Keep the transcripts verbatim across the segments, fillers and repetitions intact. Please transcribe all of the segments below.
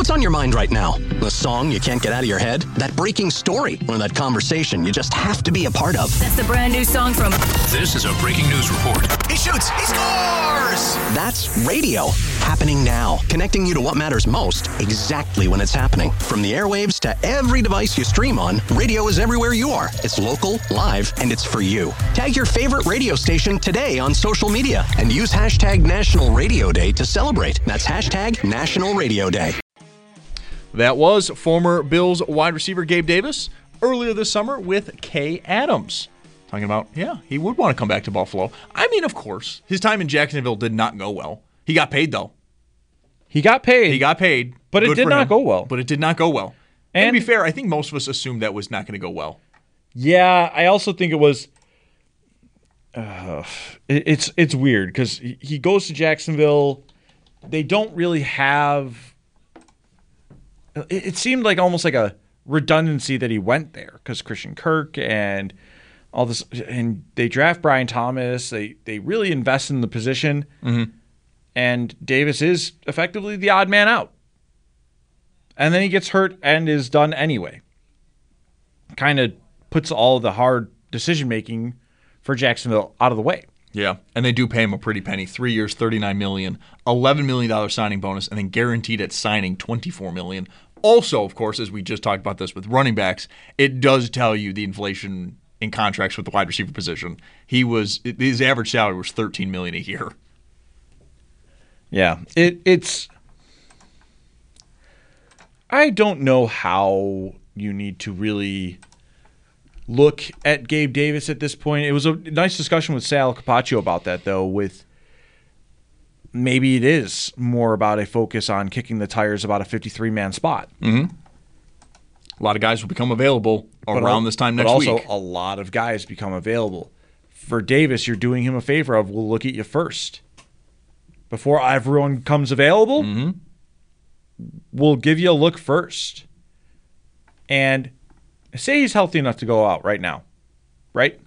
What's on your mind right now? The song you can't get out of your head? That breaking story? Or that conversation you just have to be a part of? That's the brand new song from... This is a breaking news report. He shoots! He scores! That's radio. Happening now. Connecting you to what matters most exactly when it's happening. From the airwaves to every device you stream on, radio is everywhere you are. It's local, live, and it's for you. Tag your favorite radio station today on social media and use hashtag National Radio Day to celebrate. That's hashtag National Radio Day. That was former Bills wide receiver Gabe Davis earlier this summer with Kay Adams. Talking about, yeah, he would want to come back to Buffalo. I mean, of course, his time in Jacksonville did not go well. He got paid, though. He got paid. He got paid. But Good it did for not him. go well. But it did not go well. And, And to be fair, I think most of us assumed that was not going to go well. Yeah, I also think it was. Uh, it, it's it's weird because he, he goes to Jacksonville. They don't really have. It, it seemed like almost like a redundancy that he went there because Christian Kirk and all this, and they draft Brian Thomas. They they really invest in the position, Mm-hmm. and Davis is effectively the odd man out. And then he gets hurt and is done anyway. Kind of puts all the hard decision-making for Jacksonville out of the way. Yeah, and they do pay him a pretty penny. Three years, thirty-nine million dollars, eleven million dollars signing bonus, and then guaranteed at signing twenty-four million dollars. Also, of course, as we just talked about this with running backs, it does tell you the inflation in contracts with the wide receiver position. He was his average salary was thirteen million dollars a year. Yeah, it it's. I don't know how you need to really look at Gabe Davis at this point. It was a nice discussion with Sal Capaccio about that, though, with maybe it is more about a focus on kicking the tires about a fifty-three man spot. Mm-hmm. A lot of guys will become available But around al- this time but next also week. a lot of guys become available. For Davis, you're doing him a favor of, we'll look at you first. Before everyone comes available, Mm-hmm. we'll give you a look first. And say he's healthy enough to go out right now, right?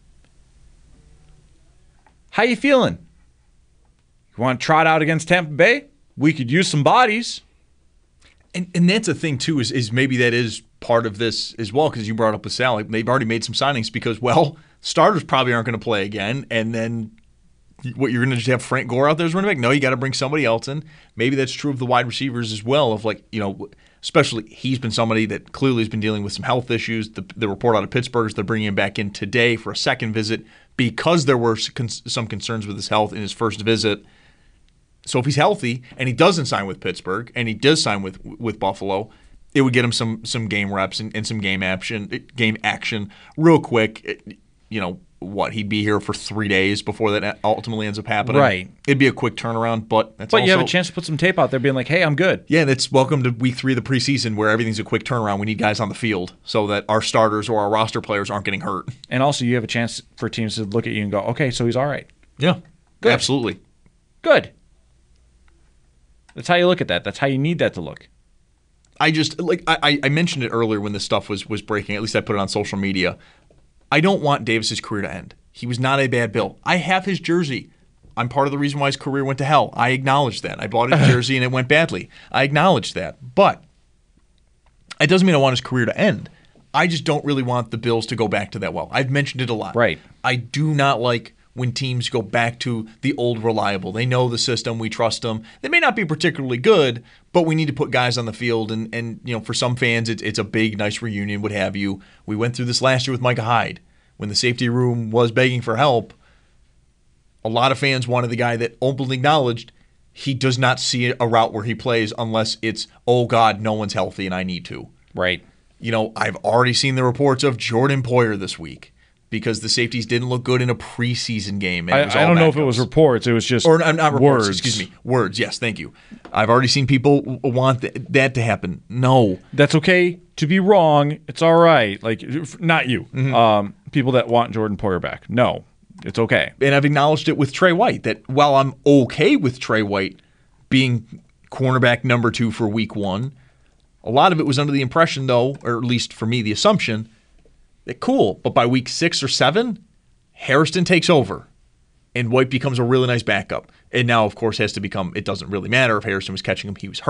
How you feeling? You want to trot out against Tampa Bay? We could use some bodies. And and that's the thing, too, is, is maybe that is part of this as well, because you brought up with Sally. They've already made some signings because, well, starters probably aren't going to play again, and then what, you're going to just have Frank Gore out there as running back? No, you got to bring somebody else in. Maybe that's true of the wide receivers as well, of like, you know, especially he's been somebody that clearly has been dealing with some health issues. The, the report out of Pittsburgh is they're bringing him back in today for a second visit because there were some concerns with his health in his first visit. So if he's healthy and he doesn't sign with Pittsburgh and he does sign with with Buffalo, it would get him some some game reps and, and some game action game action real quick. It, you know what? He'd be here for three days before that ultimately ends up happening. Right. It'd be a quick turnaround, but that's But also, you have a chance to put some tape out there being like, hey, I'm good. Yeah, that's welcome to week three of the preseason where everything's a quick turnaround. We need guys on the field so that our starters or our roster players aren't getting hurt. And also you have a chance for teams to look at you and go, okay, so he's all right. Yeah, Good. absolutely. Good. That's how you look at that. That's how you need that to look. I just like I, I mentioned it earlier when this stuff was was breaking. At least I put it on social media. I don't want Davis's career to end. He was not a bad Bill. I have his jersey. I'm part of the reason why his career went to hell. I acknowledge that. I bought his jersey and it went badly. I acknowledge that. But it doesn't mean I want his career to end. I just don't really want the Bills to go back to that well. I've mentioned it a lot. Right. I do not like when teams go back to the old reliable. They know the system. We trust them. They may not be particularly good, but we need to put guys on the field. And, and you know, for some fans, it's, it's a big, nice reunion, what have you. We went through this last year with Micah Hyde. When the safety room was begging for help, a lot of fans wanted the guy that openly acknowledged he does not see a route where he plays unless it's, oh, God, no one's healthy and I need to. Right. You know, I've already seen the reports of Jordan Poyer this week because the safeties didn't look good in a preseason game. And I, it was I all don't know if backups. it was reports. It was just Or not, not reports, words. excuse me. Words, yes, thank you. I've already seen people w- want th- that to happen. No. That's okay to be wrong. It's all right. Like, not you. Mm-hmm. Um, people that want Jordan Poyer back. No, it's okay. And I've acknowledged it with Trey White, that while I'm okay with Trey White being cornerback number two for week one, a lot of it was under the impression, though, or at least for me, the assumption, that cool, but by week six or seven, Hairston takes over, and White becomes a really nice backup. And now, of course, has to become, it doesn't really matter if Hairston was catching him, he was hurt.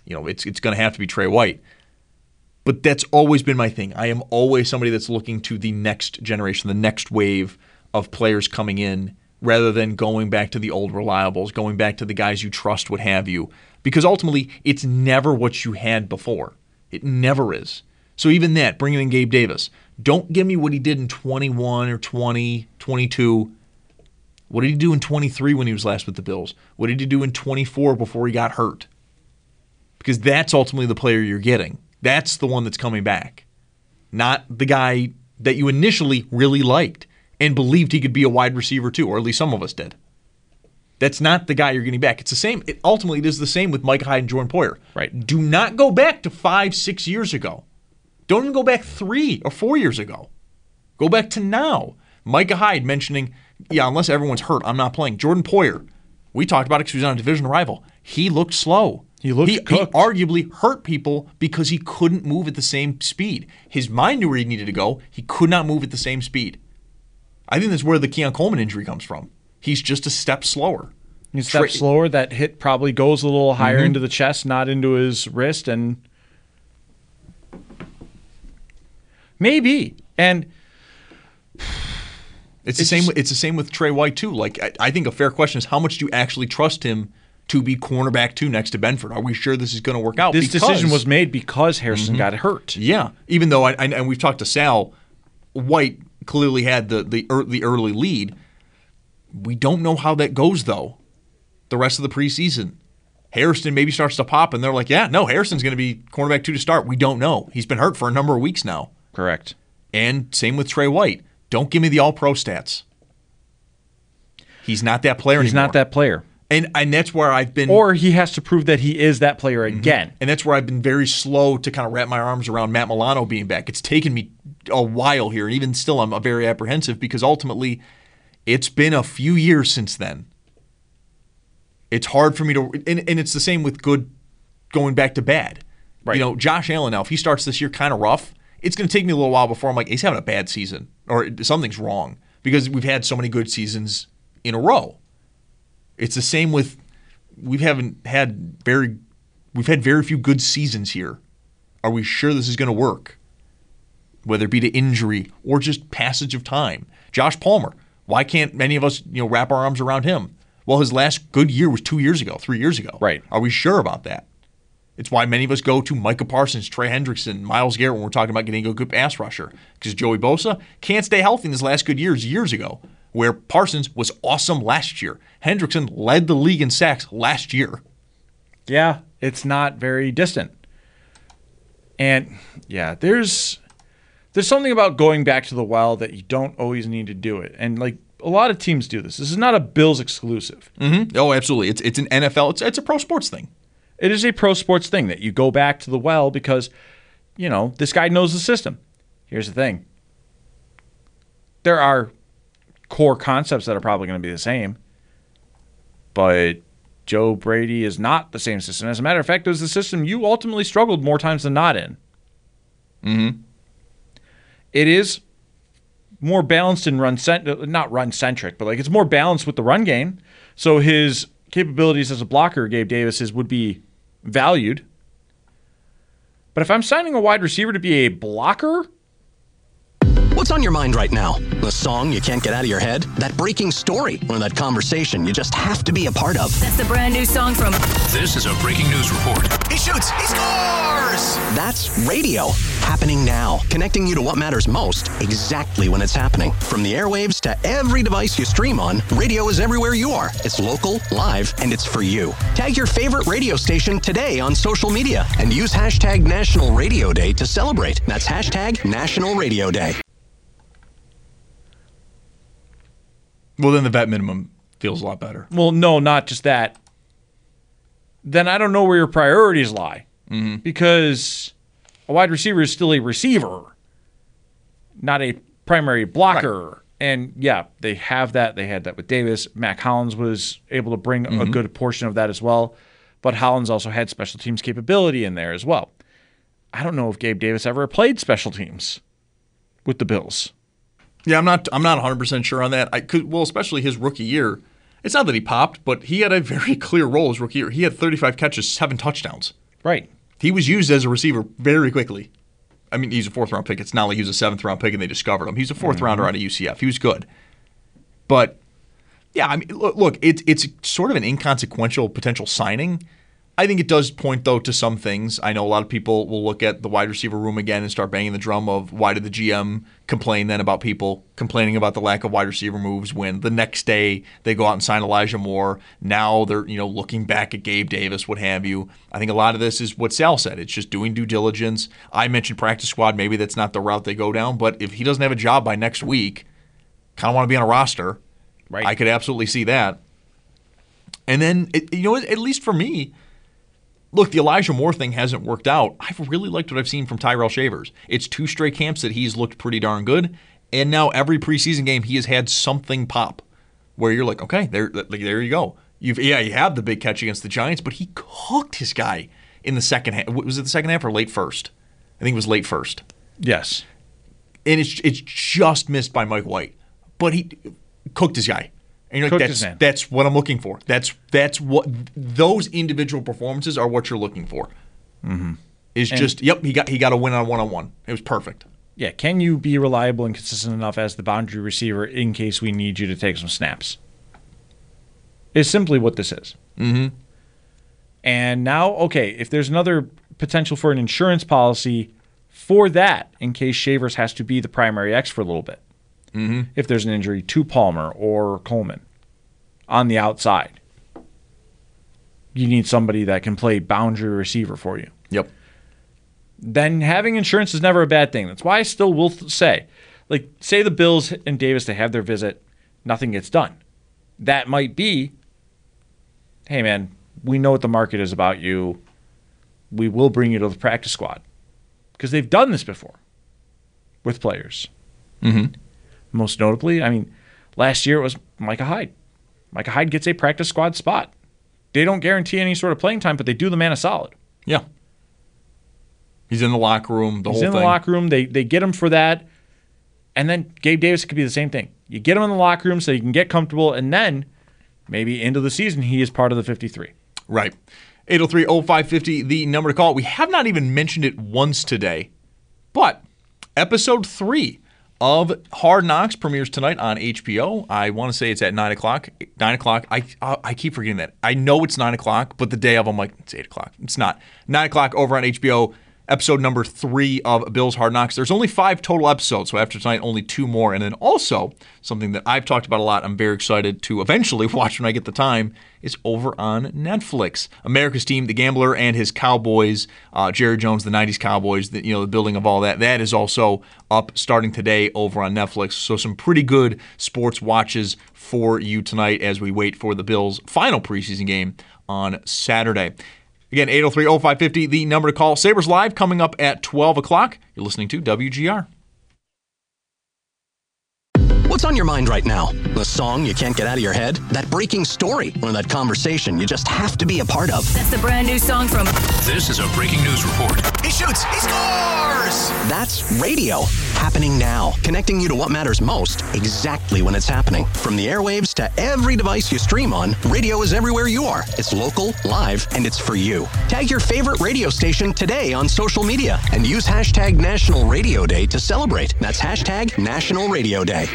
you know, it's it's going to have to be Trey White. But that's always been my thing. I am always somebody that's looking to the next generation, the next wave of players coming in, rather than going back to the old reliables, going back to the guys you trust, what have you. Because ultimately, it's never what you had before. It never is. So even that, bringing in Gabe Davis, don't give me what he did in twenty-one or twenty, twenty-two. What did he do in twenty-three when he was last with the Bills? What did he do in twenty-four before he got hurt? Because that's ultimately the player you're getting. That's the one that's coming back. Not the guy that you initially really liked and believed he could be a wide receiver too, or at least some of us did. That's not the guy you're getting back. It's the same. It, ultimately, it is the same with Micah Hyde and Jordan Poyer. Right. Do not go back to five, six years ago. Don't even go back three or four years ago. Go back to now. Micah Hyde mentioning, yeah, unless everyone's hurt, I'm not playing. Jordan Poyer, we talked about it because he was on a division rival. He looked slow. He looked he, he arguably hurt people because he couldn't move at the same speed. His mind knew where he needed to go. He could not move at the same speed. I think that's where the Keon Coleman injury comes from. He's just a step slower. He's a step Tra- slower. That hit probably goes a little higher mm-hmm. into the chest, not into his wrist, and maybe. And it's, it's the same. It's the same with Trey White too. Like I, I think a fair question is how much do you actually trust him to be cornerback two next to Benford? Are we sure this is going to work out? This because, decision was made because Harrison mm-hmm. got hurt. Yeah, even though I, I and we've talked to Sal, White clearly had the the the early lead. We don't know how that goes though. The rest of the preseason, Harrison maybe starts to pop, and they're like, "Yeah, no, Harrison's going to be cornerback two to start." We don't know. He's been hurt for a number of weeks now. Correct. And same with Trey White. Don't give me the All-Pro stats. He's not that player He's anymore. not that player. And and that's where I've been. Or he has to prove that he is that player again. Mm-hmm. And that's where I've been very slow to kind of wrap my arms around Matt Milano being back. It's taken me a while here, and even still, I'm very apprehensive because ultimately, it's been a few years since then. It's hard for me to, and, and it's the same with good going back to bad. Right. You know, Josh Allen now, if he starts this year kind of rough, it's going to take me a little while before I'm like, he's having a bad season or something's wrong because we've had so many good seasons in a row. It's the same with we haven't had very we've had very few good seasons here. Are we sure this is going to work? Whether it be to injury or just passage of time. Josh Palmer, why can't many of us, you know, wrap our arms around him? Well, his last good year was two years ago, three years ago. Right. Are we sure about that? It's why many of us go to Micah Parsons, Trey Hendrickson, Myles Garrett when we're talking about getting a good pass rusher. Because Joey Bosa can't stay healthy in his last good years years ago, where Parsons was awesome last year. Hendrickson led the league in sacks last year. Yeah, it's not very distant. And, yeah, there's there's something about going back to the well that you don't always need to do it. And, like, a lot of teams do this. This is not a Bills exclusive. Mm-hmm. Oh, absolutely. It's it's an N F L. It's it's a pro sports thing. It is a pro sports thing that you go back to the well because, you know, this guy knows the system. Here's the thing. There are core concepts that are probably going to be the same, but Joe Brady is not the same system. As a matter of fact, it was the system you ultimately struggled more times than not in. Mm-hmm. It is more balanced and run cent- not run centric, but like it's more balanced with the run game. So his capabilities as a blocker, Gabe Davis's, would be valued. But if I'm signing a wide receiver to be a blocker, what's on your mind right now? The song you can't get out of your head? That breaking story? Or that conversation you just have to be a part of? That's the brand new song from... This is a breaking news report. He shoots. He scores! That's radio. Happening now. Connecting you to what matters most exactly when it's happening. From the airwaves to every device you stream on, radio is everywhere you are. It's local, live, and it's for you. Tag your favorite radio station today on social media and use hashtag National Radio Day to celebrate. That's hashtag National Radio Day. Well, then the vet minimum feels a lot better. Well, no, not just that. Then I don't know where your priorities lie. Mm-hmm. Because a wide receiver is still a receiver, not a primary blocker. Right. And, yeah, they have that. They had that with Davis. Mac Hollins was able to bring mm-hmm. a good portion of that as well. But Hollins also had special teams capability in there as well. I don't know if Gabe Davis ever played special teams with the Bills. Yeah, I'm not. I'm not one hundred percent sure on that. I could, well, especially his rookie year. It's not that he popped, but he had a very clear role his rookie year. He had thirty-five catches, seven touchdowns. Right. He was used as a receiver very quickly. I mean, he's a fourth-round pick. It's not like he was a seventh-round pick and they discovered him. He's a fourth-rounder mm-hmm. out of U C F. He was good. But, yeah, I mean, look, look it's, it's sort of an inconsequential potential signing. I think it does point, though, to some things. I know a lot of people will look at the wide receiver room again and start banging the drum of why did the G M complain then about people complaining about the lack of wide receiver moves when the next day they go out and sign Elijah Moore. Now they're, you know, looking back at Gabe Davis, what have you. I think a lot of this is what Sal said. It's just doing due diligence. I mentioned practice squad. Maybe that's not the route they go down. But if he doesn't have a job by next week, kind of want to be on a roster. Right. I could absolutely see that. And then, it, you know, at least for me, look, the Elijah Moore thing hasn't worked out. I've really liked what I've seen from Tyrell Shavers. It's two straight camps that he's looked pretty darn good, and now every preseason game he has had something pop where you're like, okay, there, there you go. You've yeah, you have the big catch against the Giants, but he cooked his guy in the second half. Was it the second half or late first? I think it was late first. Yes, and it's it's just missed by Mike White, but he cooked his guy. And you're like, Cooked that's that's what I'm looking for. That's that's what those individual performances are what you're looking for. Mm-hmm. Is and just yep, he got he got a win on one on one. It was perfect. Yeah, can you be reliable and consistent enough as the boundary receiver in case we need you to take some snaps? Is simply what this is. Mm-hmm. And now, okay, if there's another potential for an insurance policy for that, in case Shavers has to be the primary X for a little bit. Mm-hmm. If there's an injury to Palmer or Coleman on the outside, you need somebody that can play boundary receiver for you. Yep. Then having insurance is never a bad thing. That's why I still will say, like, say the Bills and Davis, they have their visit, nothing gets done. That might be, hey, man, we know what the market is about you. We will bring you to the practice squad. Because they've done this before with players. Mm-hmm. Most notably, I mean, last year it was Micah Hyde. Micah Hyde gets a practice squad spot. They don't guarantee any sort of playing time, but they do the man a solid. Yeah. He's in the locker room, the He's whole in thing. the locker room. They they get him for that. And then Gabe Davis could be the same thing. You get him in the locker room so he can get comfortable, and then maybe into the season he is part of the fifty-three. Right. eight oh three oh five five oh, the number to call. We have not even mentioned it once today, but episode three of Hard Knocks premieres tonight on H B O. I want to say it's at nine o'clock. nine o'clock. I I keep forgetting that. I know it's nine o'clock, but the day of I'm like, it's eight o'clock. It's not. nine o'clock over on H B O. Episode number three of Bill's Hard Knocks. There's only five total episodes, so after tonight, only two more. And then also, something that I've talked about a lot, I'm very excited to eventually watch when I get the time, is over on Netflix. America's Team, The Gambler and his Cowboys, uh, Jerry Jones, the nineties Cowboys, the, you know, the building of all that, that is also up starting today over on Netflix. So some pretty good sports watches for you tonight as we wait for the Bills' final preseason game on Saturday. Again, eight oh three oh five five oh, the number to call. Sabres Live coming up at twelve o'clock. You're listening to W G R. What's on your mind right now? The song you can't get out of your head? That breaking story? Or that conversation you just have to be a part of? That's the brand new song from... This is a breaking news report. He shoots! He scores! That's radio. Happening now. Connecting you to what matters most exactly when it's happening. From the airwaves to every device you stream on, radio is everywhere you are. It's local, live, and it's for you. Tag your favorite radio station today on social media and use hashtag National Radio Day to celebrate. That's hashtag National Radio Day.